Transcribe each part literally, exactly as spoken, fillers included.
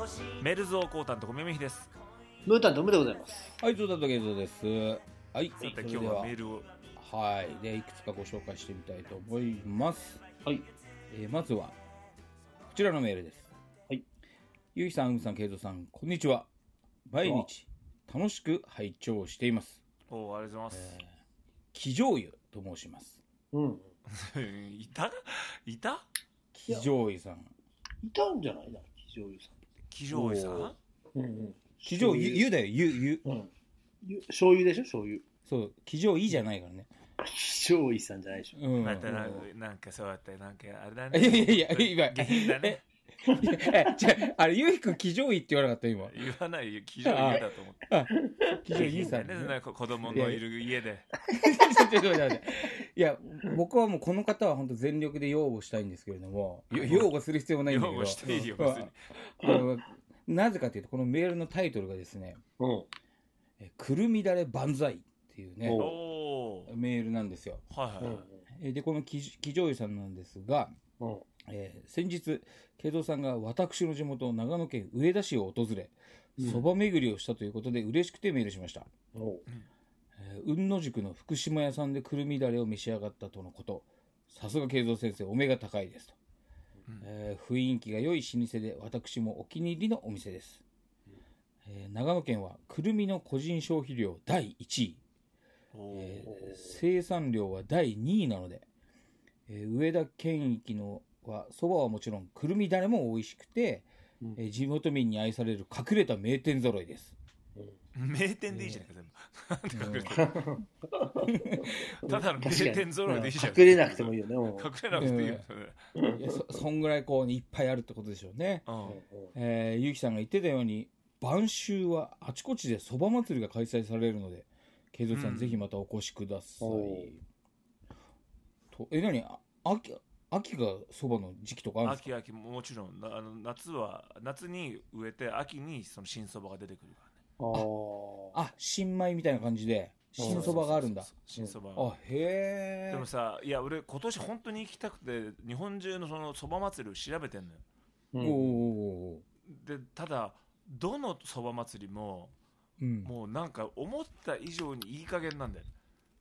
メルゾーコータンと小宮美です。 ムータンとムでございます。 はい、ゾウタとゲイゾウです。はい、 さて今日はメールをはいでいくつかご紹介してみたいと思います。 はい、 えー、まずはこちらのメールです。 はい、 ゆうひさん、うむさん、ケイゾウさん、こんにちは。毎日楽しく拝聴しています。 おー、ありがとうございます。 えー、騎乗油と申します。 うんいたいた騎乗油さんいたんじゃないな、騎乗油さん。 騎乗油さん、 うんうん、 騎乗油油だよ、油油、 うん、醤油でしょ、醤油。 そう、騎乗油じゃないからね。 騎乗油さんじゃないでしょ。 うん、またなんか、なんかそうやってなんかあれだね。 いやいやいや、 下品だね。 え、じゃあ、あれ、ゆうひくん騎乗位って言わなかった今。 言わないよ、騎乗油だと思って。 あ、騎乗位さんね。なんか子供のいる家で。 ちょっと待って。いや、僕はもうこの方は本当全力で擁護したいんですけれども、擁護する必要もないんだけど。 擁護していいよ、別に。 なぜかというと、このメールのタイトルがですね、 うん、 くるみだれ万歳っていうね、 おメールなんですよ。 はいはい。 で、この騎乗位さんなんですが、 うんえー、先日慶三さんが私の地元長野県上田市を訪れそば、うん、巡りをしたということで嬉しくてメールしました。雲、えー、野宿の福島屋さんでくるみだれを召し上がったとのこと。さすが慶三先生、お目が高いですと、うんえー、雰囲気が良い老舗で私もお気に入りのお店です、うんえー、長野県はくるみの個人消費量だいいちい、えー、生産量はだいにいなので、えー、上田県域のはそばはもちろんくるみだれも美味しくて、うんえー、地元民に愛される隠れた名店揃いです、 うん、名店でいいじゃないか、えー、全部ただの名店揃いでいいじゃん。 隠れなくてもいいよね。 隠れなくていいよ、 うん、いや そ, そんぐらいこういっぱいあるってことでしょうね、うんえー、ゆうきさんが言ってたように晩秋はあちこちでそば祭りが開催されるので慶三さん、うん、ぜひまたお越しくださいと。え、何秋秋がそばの時期とかあるんですか？ 秋秋もちろんあの夏は夏に植えて秋にその新そばが出てくるからね。 ああ新米みたいな感じで新そばがあるんだ。 新そば。 あへえ。 でもさいや俺今年本当に行きたくて日本中のそのそば祭りを調べてんのよ。 うん、おでただどのそば祭りも、うん、もうなんか思った以上にいい加減なんだよ。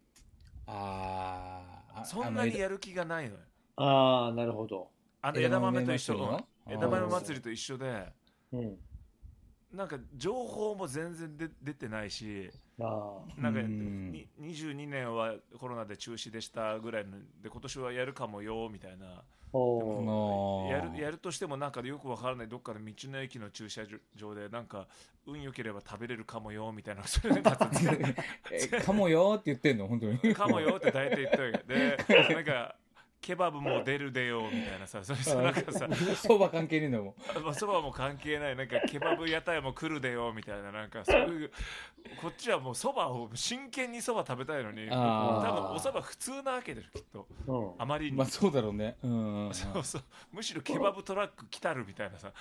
ああそんなにやる気がないのよ。 ああなるほど。 あの枝豆と一緒、枝豆祭りと一緒で、うん、なんか情報も全然で出てないし、あなんかににじゅうにねんはコロナで中止でしたぐらいので今年はやるかもよみたいな。でもやるやるとしてもなんかよくわからないどっかの道の駅の駐車場でなんか運良ければ食べれるかもよみたいなそれかもよって言ってんの本当にかもよって大体言ってるわけでなんかケバブも出るでよみたいなさ、それさなんかさ、 そば関係ねえんだもん。そばも関係ない、なんかケバブ屋台も来るでよみたいな、なんかそういうこっちはもうそばを真剣にそば食べたいのに、多分おそば普通なわけでしょきっと、うん、あまりに。 まあそうだろうね。うん、 そうそう。むしろケバブトラック来たるみたいなさ。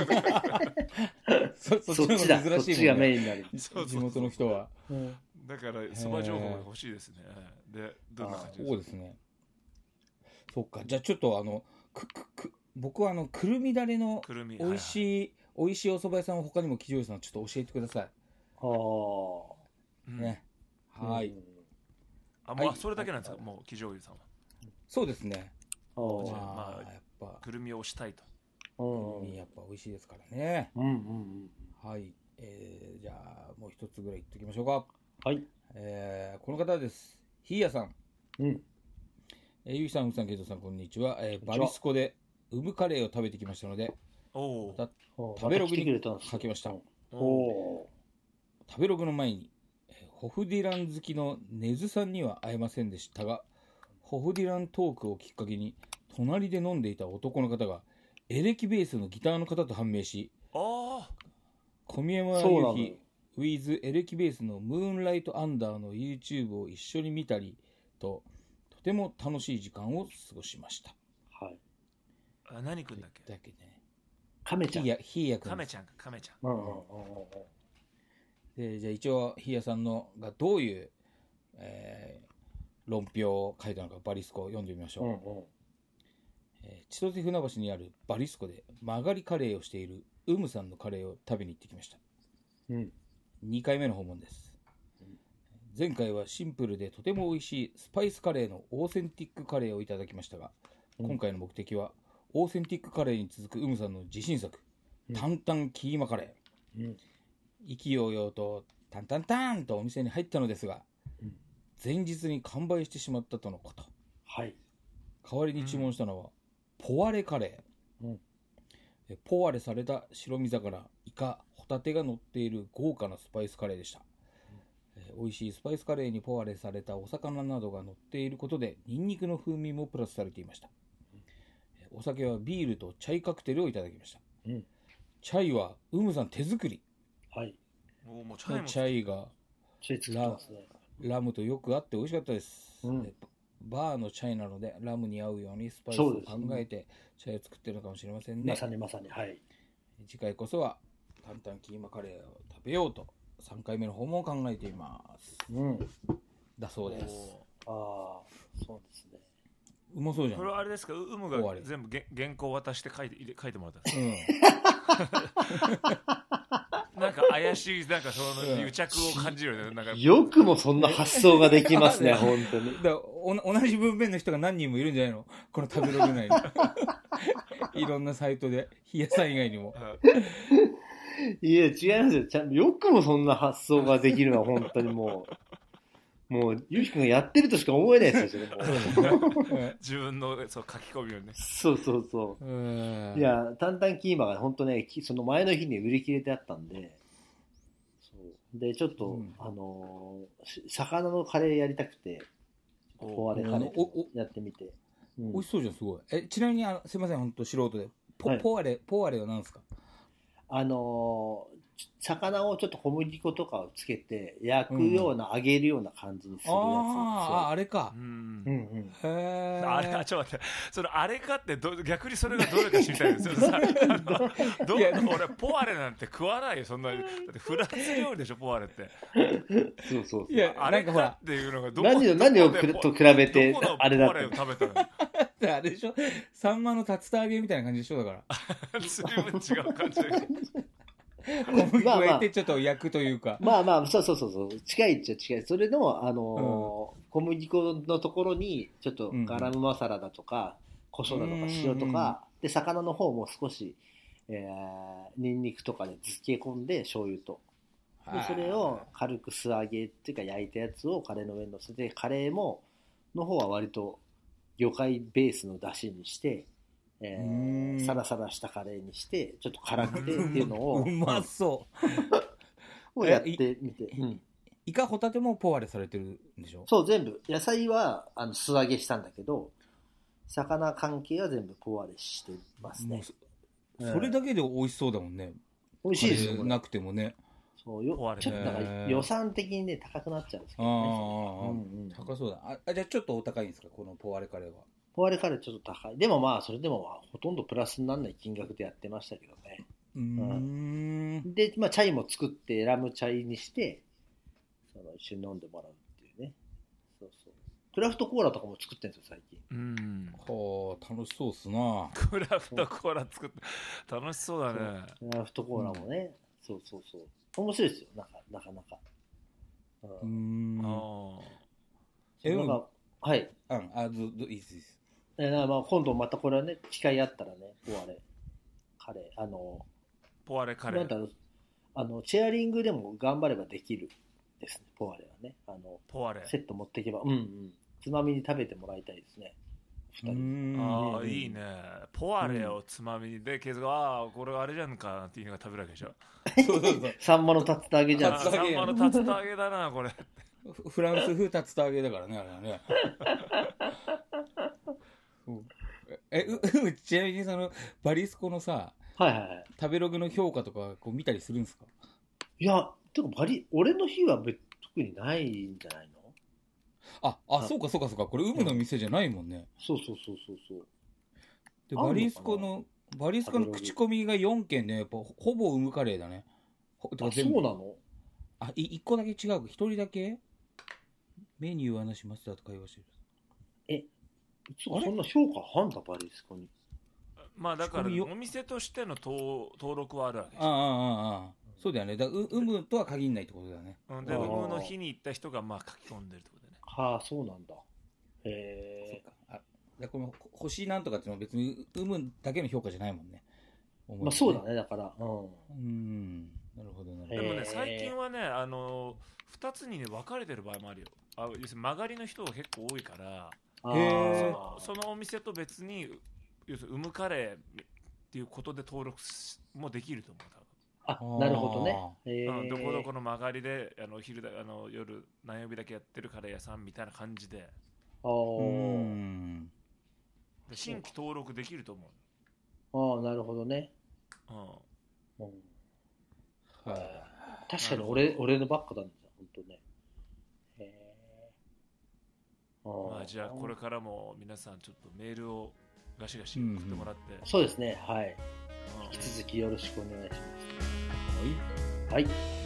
そ, そっちだ。珍しいもんね。 そっちがメインになる。 地元の人は。 うん、だからそば情報が欲しいですね。でどんな感じですか？ そうですね。そっかじゃあちょっとあのくくく僕はあのくるみだれの美味しい、はいはい、美味しいお蕎麦屋さんを他にも騎乗位さんちょっと教えてください。はあね、うん、はい、うん、 あもうそれだけなんですか、はい、もう騎乗位さんは。 そうですね。 あじゃあまあやっぱくるみを推したいと。 くるみやっぱ美味しいですからね。 うんうんうんはい、えー、じゃあもう一つぐらい言っておきましょうか。 はい、 えー、この方です。ひーやさん。 うんえー、ゆうきさん、うさん、けいとさん、こんにちは。えー、バリスコでウムカレーを食べてきましたので、 おまた食べログに書きました。 お食べログの前に、えー、ホフディラン好きのネズさんには会えませんでしたが、ホフディラントークをきっかけに、隣で飲んでいた男の方が、エレキベースのギターの方と判明し、小宮山由紀 with エレキベースのムーンライトアンダーの YouTube を一緒に見たりと、とても楽しい時間を過ごしました。 はい。 あ何くんだっけ？ だっけね。 カメちゃん。 ひやひやくん。 カメちゃんかカメちゃん。 うんうんうんうん。 でじゃあ一応ひやさんのがどういう、えー、論評を書いたのかバリスコを読んでみましょう。うんうんえー、千歳船橋にあるバリスコで曲がりカレーをしているウムさんのカレーを食べに行ってきました。 うん、 にかいめの訪問です。うん、前回はシンプルでとても美味しいスパイスカレーのオーセンティックカレーをいただきましたが、うん、今回の目的はオーセンティックカレーに続くウムさんの自信作、うん、タンタンキーマカレー、うん、意気揚々とタンタンタンとお店に入ったのですが、うん、前日に完売してしまったとのこと。 はい、 代わりに注文したのは、うん、ポワレカレー、うん、ポワレされた白身魚、イカ、ホタテが乗っている豪華なスパイスカレーでした。うん、美味しいスパイスカレーにポワレされたお魚などが乗っていることでニンニクの風味もプラスされていました。うん、お酒はビールとチャイカクテルをいただきました。うん、チャイはウムさん手作り。 はい。 おもうチャイもチャイがチャイ作ってますね。 ラムとよく合って美味しかったです。うん、バーのチャイなのでラムに合うようにスパイスを考えてチャイを作ってるのかもしれませんね。 まさにまさに、はい。 次回こそはタンタンキーマカレーを食べようとさんかいめの訪問を考えています。うん。だそうです。 ああ、そうですね。 うまそうじゃん。 これはあれですか、ウムが全部原稿渡して書いて書いてもらったんですか。うん、なんか怪しいなんかその癒着を感じるよね。なんかよくもそんな発想ができますね本当に。 だお同じ文面の人が何人もいるんじゃないの？この食べログ内にいろんなサイトで冷やさん以外にも。 いや違いますよ。ちゃんよくもそんな発想ができるのは本当にもう。もうゆうきくんがやってるとしか思えないですよ。 自分のそう書き込みをね。 そうそうそう。いやタンタンキーマが本当ねその前の日に売り切れてあったんで、そうでちょっと、うん、あのー、魚のカレーやりたくてポワレカレーやってみて、 うん、美味しそうじゃんすごい。えちなみにあのすいません本当素人で ポ,、はい、ポワレポワレは何ですか？ あのー魚をちょっと小麦粉とかをつけて焼くような、うん、揚げるような感じにするやつ。 あああれか。 うんうん。 へえ。 あれかちょっと待って、そのあれかってど逆にそれがどれか知りたいですよ。ど俺ポワレなんて食わないよそんな。だってフランス料理でしょポワレって。 そうそうそう。 いやあれかっていうのがどこ何を何をと比べてあれだって。 ポワレを食べたの。 あれでしょ。サンマの竜田揚げみたいな感じでしょだから。 随分違う感じ。 小麦粉を入れてちょっと焼くというか、 まあまあそうそうそうそう近いっちゃ近い。それのあのーうん、小麦粉のところにちょっとガラムマサラだとか、うん、胡椒だとか塩とか、うん、で魚の方も少し、えー、ニンニクとかで漬け込んで醤油とでそれを軽く素揚げっていうか焼いたやつをカレーの上に乗せて、カレーもの方は割と魚介ベースの出汁にしてえー、サラサラしたカレーにしてちょっと辛くてっていうのをうまそうをやってみて、うん、 イカホタテもポワレされてるんでしょ？ そう全部野菜はあの素揚げしたんだけど魚関係は全部ポワレしてますね。 そ, それだけで美味しそうだもんね。 美味しいですよなくてもね。 そうよちょっとなんか予算的にね高くなっちゃうんですけどね。あ、 うんうん、高そうだ。あじゃあちょっとお高いんですかこのポワレカレーは？ ポワレカレーちょっと高い。でもまあそれでもほとんどプラスにならない金額でやってましたけどね。 うーん、 うん、で、まあ、チャイも作ってラムチャイにしてその一緒に飲んでもらうっていうね。そうそうクラフトコーラとかも作ってるんですよ最近。 うんはあ楽しそうっすな。 クラフトコーラ作って楽しそうだね。 クラフトコーラもね、うん、そうそうそう面白いですよなかなかなか。 うん、 あえなんかはい。 うん、あ、ど、ど、いいです、いいです。 えー、まあ今度またこれはね、機会あったらね、ポワレ、カレー、あの、 ポワレカレー。なんだろう、 あの、チェアリングでも頑張ればできるですね、ポワレはね。あの、 ポワレ。 セット持っていけば、うんうん。つまみに食べてもらいたいですね。 ふたり。ああ、うん、いいね。ポワレをつまみにで、ケズが、ああ、これあれじゃんかっていうのが食べるわけでしょ。 そうそうそう。サンマの竜田揚げじゃん。 サンマの竜田揚げだな、これ。 フランス風竜田揚げだからね、あれはね。え、う、ちなみにその、バリスコのさ、 はいはいはい、 食べログの評価とかこう見たりするんですか？ いや、てかバリ、俺の日は別特にないんじゃないの？ あ、あ、そうかそうかそうか、これ海の店じゃないもんね。 うん、そうそうそうそうそう。 で、バリスコの、バリスコの口コミがよんけんで、やっぱほぼ海カレーだね。 あ、そうなの？ あ、いいっこだけ違う。ひとりだけメニューはなしマスターと会話してる。 え、そんな評価あんだバリスコに。 まあだからお店としての登録はあるわけでしょ。 ああああそうだよね。だう有無とは限らないってことだよね。 うん、で有無の日に行った人がまあ書き込んでるってことだね。 はあそうなんだ。へえ。 そうか。あこの星なんとかっていうのは別に有無だけの評価じゃないもんね。 まあそうだねだから。うん。 うんなるほどなるほど。でもね最近はねあのふたつにね分かれてる場合もあるよ。あ要するに曲がりの人が結構多いから。へその、そのお店と別に要するに産むカレーっていうことで登録もできると思う。 あ、なるほどね。 へうん、どこどこの曲がりであの昼だあの夜何曜日だけやってるカレー屋さんみたいな感じで。 あうんで新規登録できると思う。 ああなるほどね。うん。うん、はあ、確かに俺俺のばっかだね本当ね。 まあ、じゃあこれからも皆さんちょっとメールをガシガシ送ってもらって、うんうん、 そうですねはい、うん、引き続きよろしくお願いします。はい、はい